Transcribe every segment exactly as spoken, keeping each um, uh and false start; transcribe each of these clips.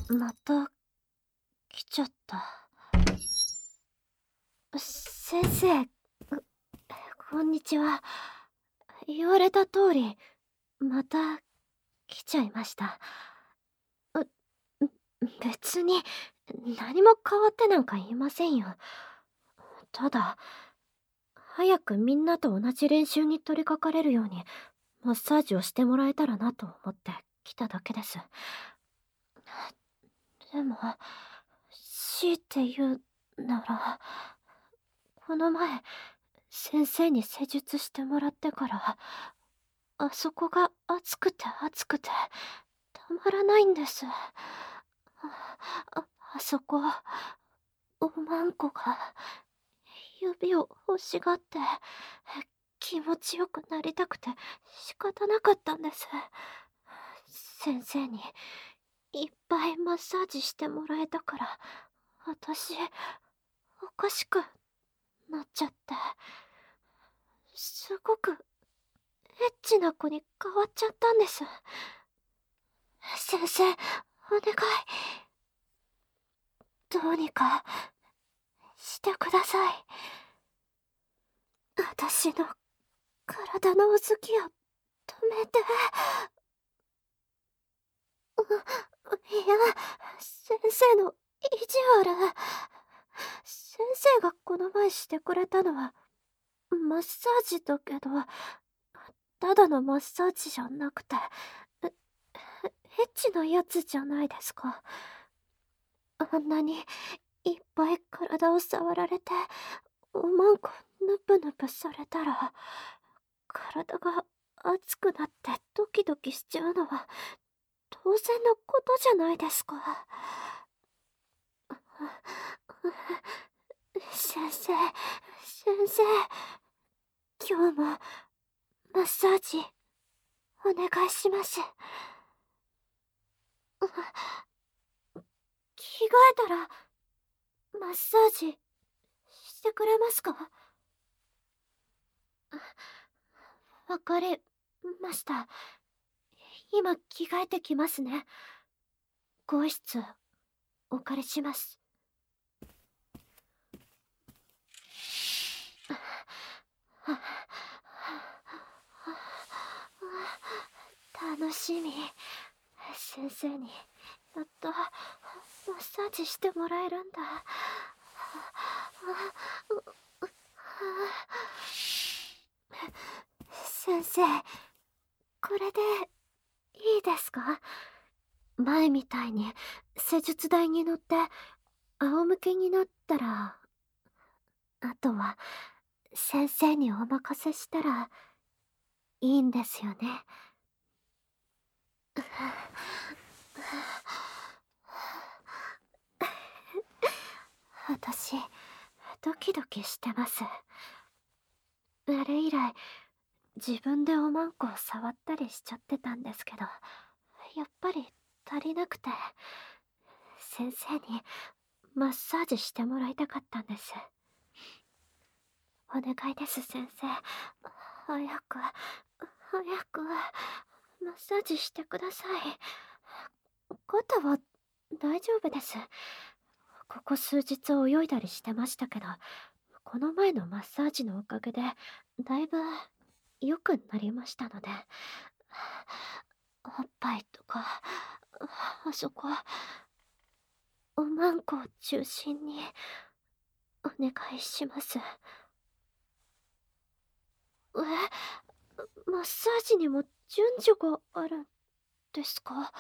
また来ちゃった。先生、こんにちは。言われた通り、また来ちゃいました。う、別に何も変わってなんかいませんよ。ただ、早くみんなと同じ練習に取り掛かれるように、マッサージをしてもらえたらなと思って来ただけです。でも、強いて言うなら、この前、先生に施術してもらってから、あそこが熱くて熱くて、たまらないんです。あ、あ、あそこ、おまんこが、指を欲しがって、気持ちよくなりたくて仕方なかったんです。先生に、いっぱいマッサージしてもらえたから、私、おかしくなっちゃって、すごく、エッチな子に変わっちゃったんです。先生、お願い。どうにか、してください。私の、体のうずきを、止めて。う、いや、先生の、意地悪。先生がこの前してくれたのは、マッサージだけど、ただのマッサージじゃなくて、え、エッチなやつじゃないですか。あんなに、いっぱい体を触られて、おまんこぬぷぬぷされたら、体が熱くなってドキドキしちゃうのは、当然のことじゃないですか。先生、先生、今日も、マッサージ、お願いします。着替えたら、マッサージ、してくれますか？わかりました。今着替えてきますね。更衣室、お借りします。楽しみ。先生に、やっと、マッサージしてもらえるんだ。先生、これで、いいですか？前みたいに、施術台に乗って、仰向けになったら、あとは、先生にお任せしたら、いいんですよね。私、ドキドキしてます。あれ以来、自分でおまんこを触ったりしちゃってたんですけど、やっぱり足りなくて、先生にマッサージしてもらいたかったんです。お願いです、先生。早く、早く、マッサージしてください。肩は大丈夫です。ここ数日泳いだりしてましたけど、この前のマッサージのおかげで、だいぶ良くなりましたので、おっぱいとか、あそこ、おまんこを中心に、お願いします。え、マッサージにも順序があるんですか？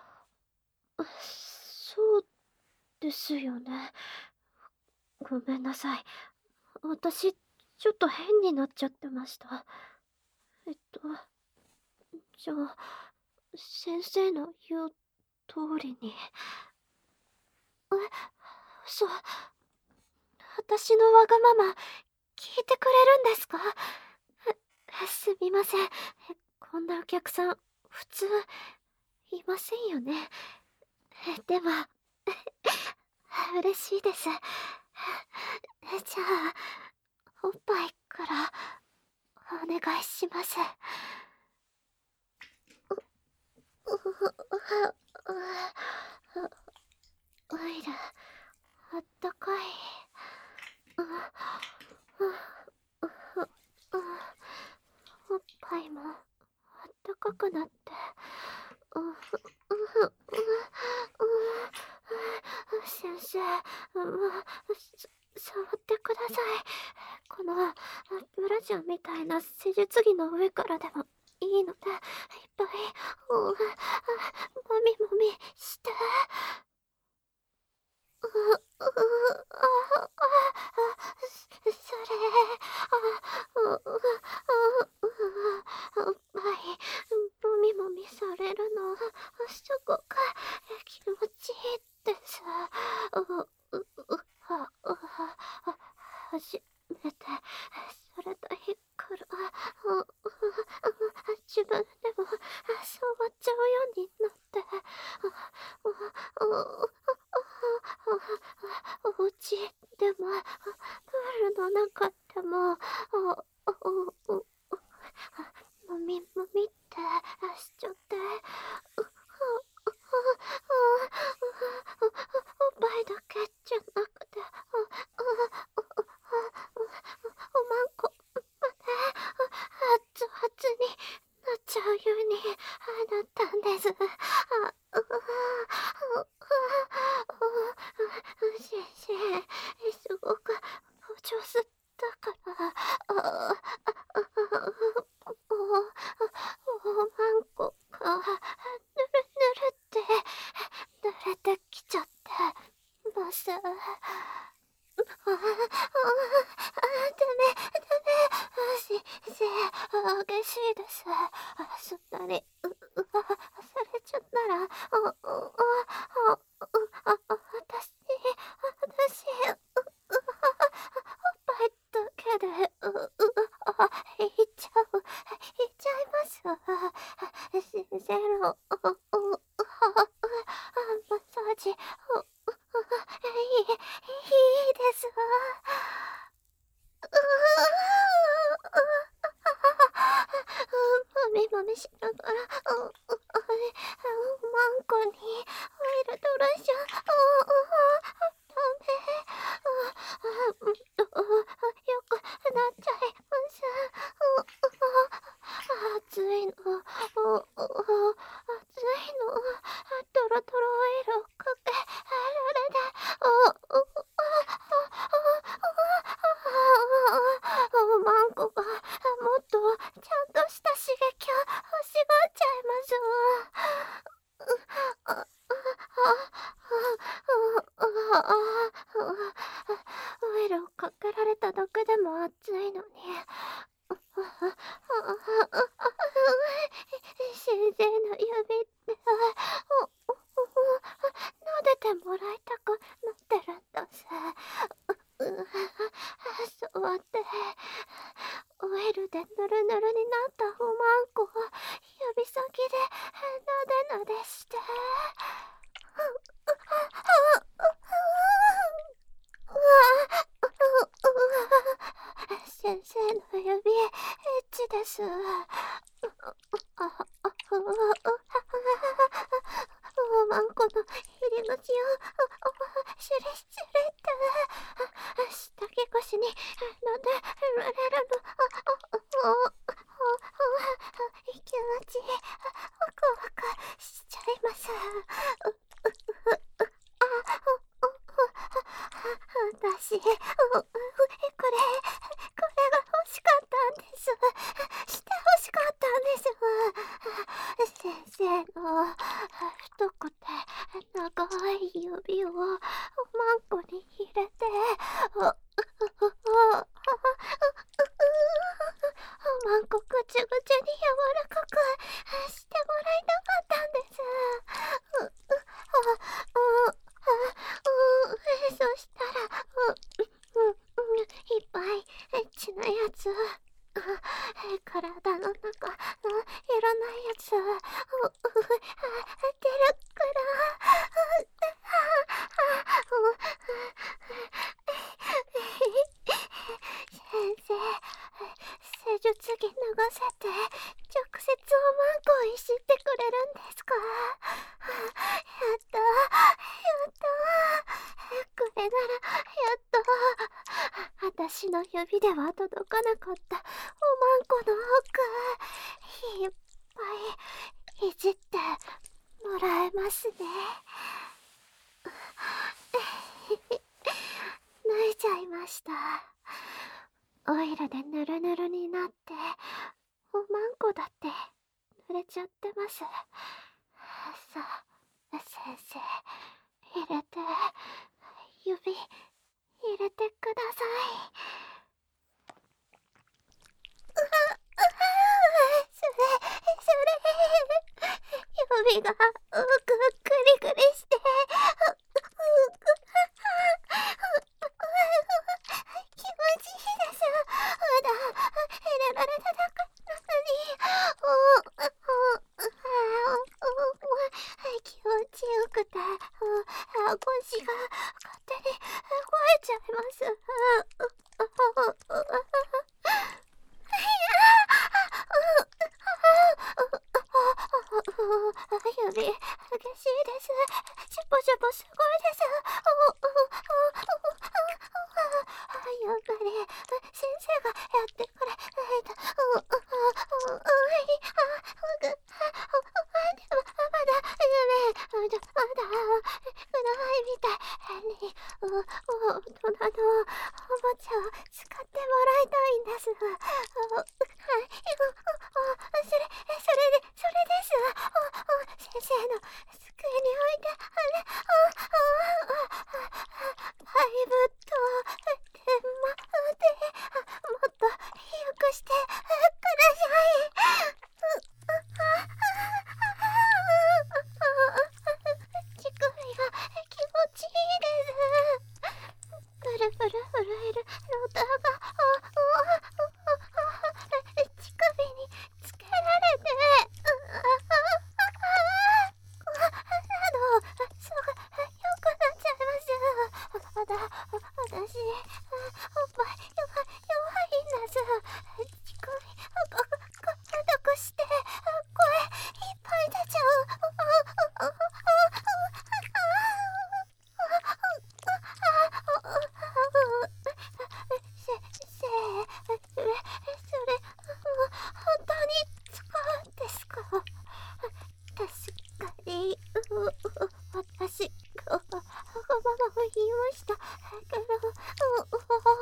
そうですよね。ごめんなさい。私、ちょっと変になっちゃってました。えっと、じゃあ、先生の言う通りに。え、嘘。私のわがまま、聞いてくれるんですか？えすみません。こんなお客さん、普通、いませんよね。でも、嬉しいです。じゃあ、おっぱいからお願いします。 かくなって、ううううう先生、もう、さ触ってください。このブラジャーみたいな施術着の上からでもいいので、いっぱい、うもみもみして。うううああそれ、あううううはい、もみもみされるのすごく気持ちいいです。うううはうは初めてされた日からうう自分でも触っちゃうようになって、うううお家でもプールの中でももみもみってしちゃって、おっぱいだけじゃなくておまんこまで熱々になっちゃうようになったんです。あう先生、すごくお上手だから、ああおおまんこがぬるぬるって濡れてきちゃってます。ああ、ああ、ダメ、ダメ、先生、激しいです。そんなに、う、うわ、されちゃったら、あ、あ、あ、あ、あ、私、私、う、う、おっぱいだけで、う、う、あ、いっちゃう、いっちゃいます。先生の、う、う、う、マッサージ、う、う、いい、いいですわ。もみもみしながら、う、う、マンコにオイルドラッシュ、ダメ、よくなっちゃいます。熱いの、熱いの、トロトロオイルをかけられて、マンコがもっとちゃんとした刺激を欲しがっちゃいますわ。オイルをかけられただけでも熱いのに。先生の指って撫でてもらいたくなってるんだぜ。そうってオイルでぬるぬるになったおまんこを指先でなでなでして。先生の指エッチです。おまんこの入り口をシュリシュリって下着越しになでられるの。気持ちいい、ワクワクしちゃいます。私、これ、これが欲しかったんです。して欲しかったんです。先生の太くて長い指をおまんこに入れて、おまんこぐちゅぐちゅに柔らかくしてもらいたかったんです。そしたら、いっぱいエッチなやつ、体の中、いらないやつ、出るから。先生、施術着脱がせて直接おまんこをいじってくれるんですか？やった、やった、これならやっと。私の指では届かなかったおまんこの奥、いっぱいいじってもらえますね。脱いじゃいました。オイルでヌルヌルになって、おまんこだって濡れちゃってます。さあ、先生、入れて、指、入れてください。うわ、うわ、それ、それ、指が、うく、クリクリして、気持ちいいです。まだ、入れられただけなのに、お、お、気持ちよくて、腰が勝手に動いちゃいます。指、激しいです。シュポシュポすごいです。やっぱり先生がやってくれないと。でもまだ夢、まだ暗いみたいに大人のおもちゃを使ってもらいたいんです。はい、それ、それで、それです。先生の机に置いて、あれ、ハイブッドでまでもっと良くしてください。乳首が気持ちいいです。ブルブル震える音が乳首につけられて、すぐ良くなっちゃいます。まだ私おっぱい弱いんです。乳首硬くして声いっぱい出ちゃう。先生、それ、それ、本当に使うんですか？確かに、私、わがまま言いましたけど、お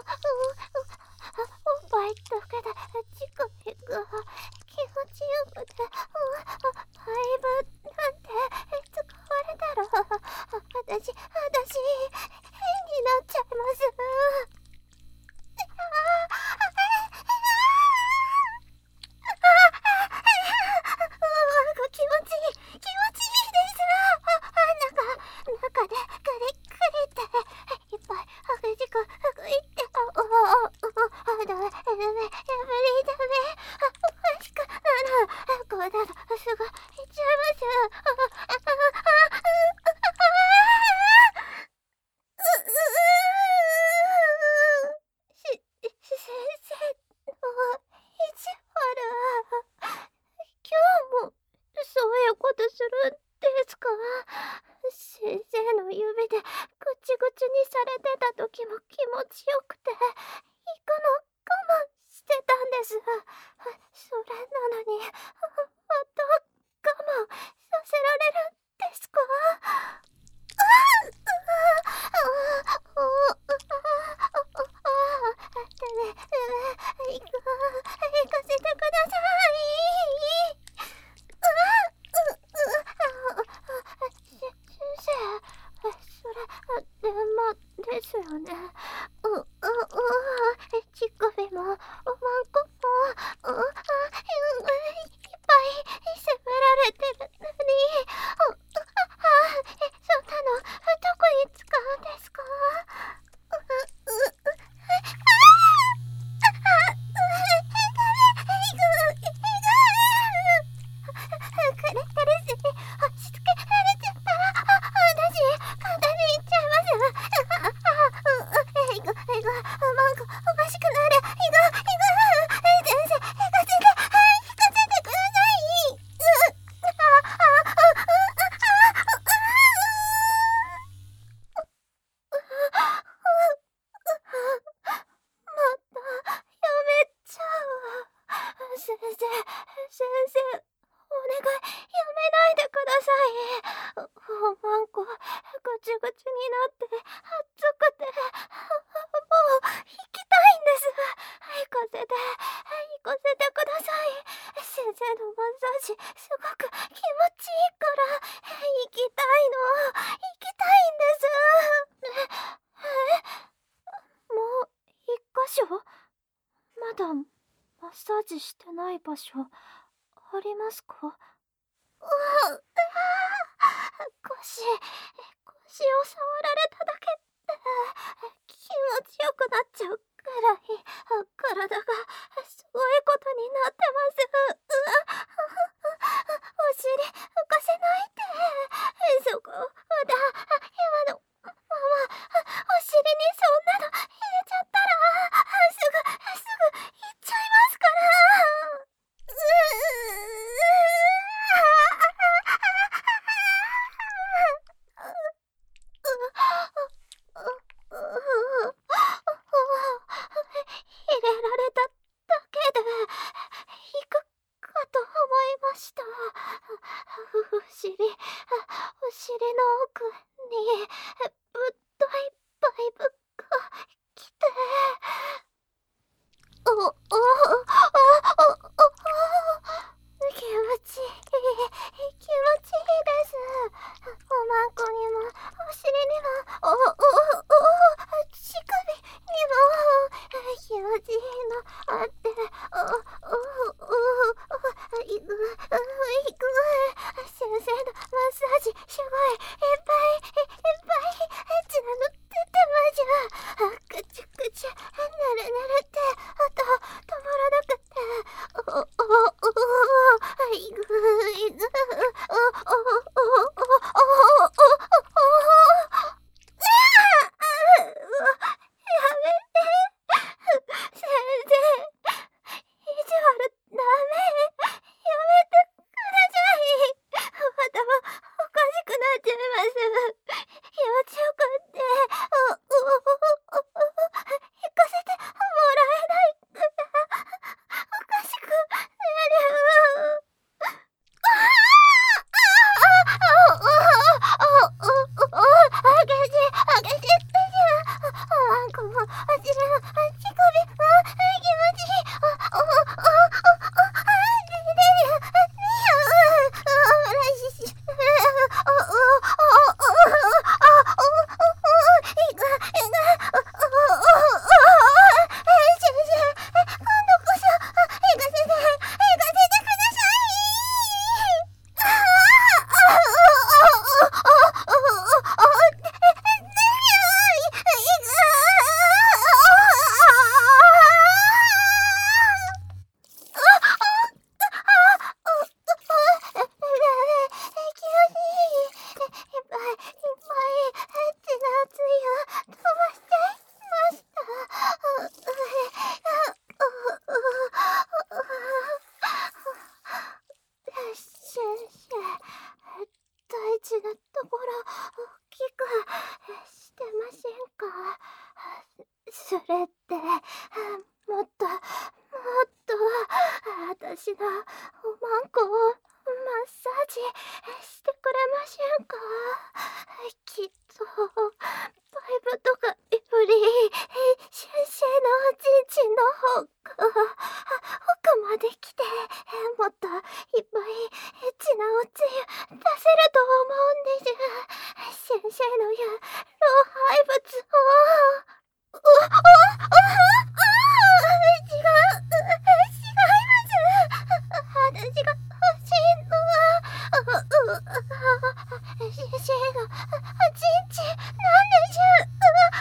っぱいだけで乳首が気持ちよくて、ハイブなんて使われたら、私、私、変になっちゃいます。気持ちいい、気持ちいいです。なんか、中でクリクリっていっぱい激しく吹いて、おおおお、ダメ、ダメ、ダメ、ダメ、おかしくなる。こうだとすぐ行っちゃいます。し、先生の意地悪。今日もそういうことするんですか？先生の指でぐちぐちにされてた時も気持ちよくて、行くの我慢してたんです。それなのに、また我慢させられるんですか？行かせてください。先生、それ、電話ですよね。う、う、う、乳首も、おまんこも、う、いっぱい責められてる。 やめないでください。おまんこ、ぐちゅぐちゅになって、熱くて、もう、行きたいんです。行かせて、行かせてください。先生のマッサージ、すごく気持ちいいから、行きたいの。行きたいんです。え、もう、一箇所まだ、マッサージしてない場所、ありますか？うわ、うわ、腰、腰を触られただけで気持ちよくなっちゃうくらい体がすごいことになってます。うわ、お尻浮かせないで。そこだ、今のままお尻にそんなの入れちゃったらすぐすぐ行っちゃいますから。う入れられただけで行くかと思いました。お尻、お尻の奥にぶっといバイブが来て、おおおおお気持ちいい、気持ちいいです。おまんこにもお尻にもおおおお乳首にも気持ちいいのあって、おおおいくいく先生のマッサージすごいいっぱいいっぱい血が塗っててまじゃ、くちゅくちゅぬるぬるって音止まらなくて、おおおおいくいくおおおおおおおやめて先生、意地悪ダメ、やめてください。頭おかしくなっちゃいます。気持ちよくっておおおお行かせてもらえないからおかしくなる。それって、もっと、もっと、私のおまんこをマッサージしてくれませんか？きっと、バイブとかより、先生のおちんちんの方が、奥まで来て、もっといっぱいエッチなおつゆ出せると思うんです。先生の言う老廃物を。う、う、う、う、違う、違います。私が欲しいのは、う、う、先生のおちんちんなんでしょう。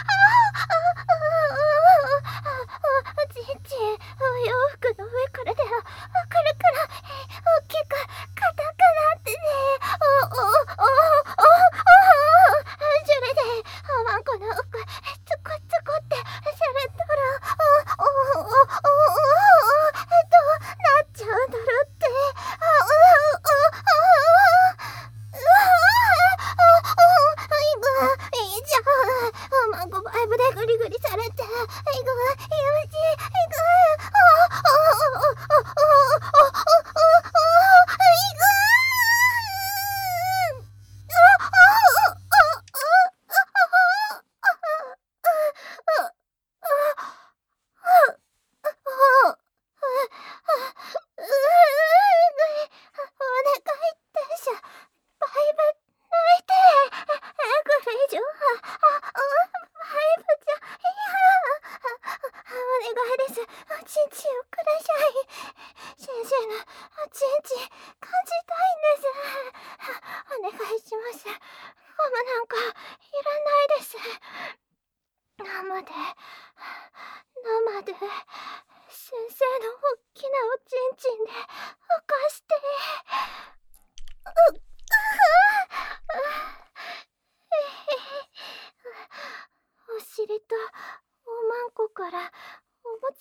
おちんちん、お洋服の上からではわかるから、大きく硬くなってね。お、お、お、お、お、それで、おまんこの奥、つこつこってされたら、お、お、お、お、お、お、となっちゃうんだろって。お、お、お、お、お、お、お、お、いく、い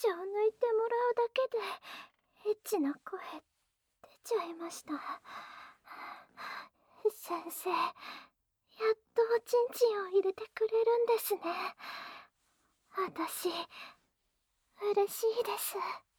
ちゃを抜いてもらうだけでエッチな声出ちゃいました。先生、やっとおちんちんを入れてくれるんですね。私嬉しいです。